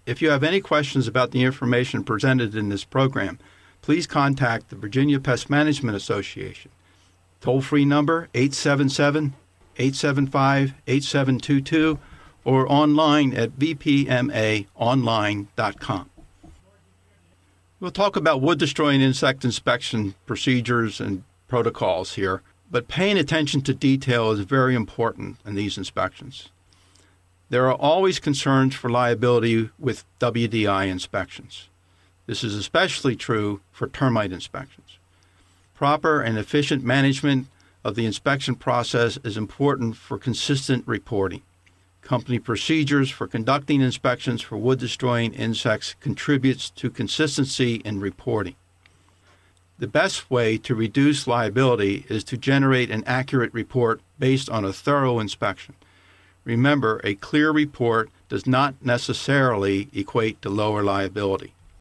If you have any questions about the information presented in this program, please contact the Virginia Pest Management Association. Toll-free number 877-875-8722 or online at vpmaonline.com. We'll talk about wood-destroying insect inspection procedures and protocols here, but paying attention to detail is very important in these inspections. There are always concerns for liability with WDI inspections. This is especially true for termite inspections. Proper and efficient management of the inspection process is important for consistent reporting. Company procedures for conducting inspections for wood-destroying insects contributes to consistency in reporting. The best way to reduce liability is to generate an accurate report based on a thorough inspection. Remember, a clear report does not necessarily equate to lower liability.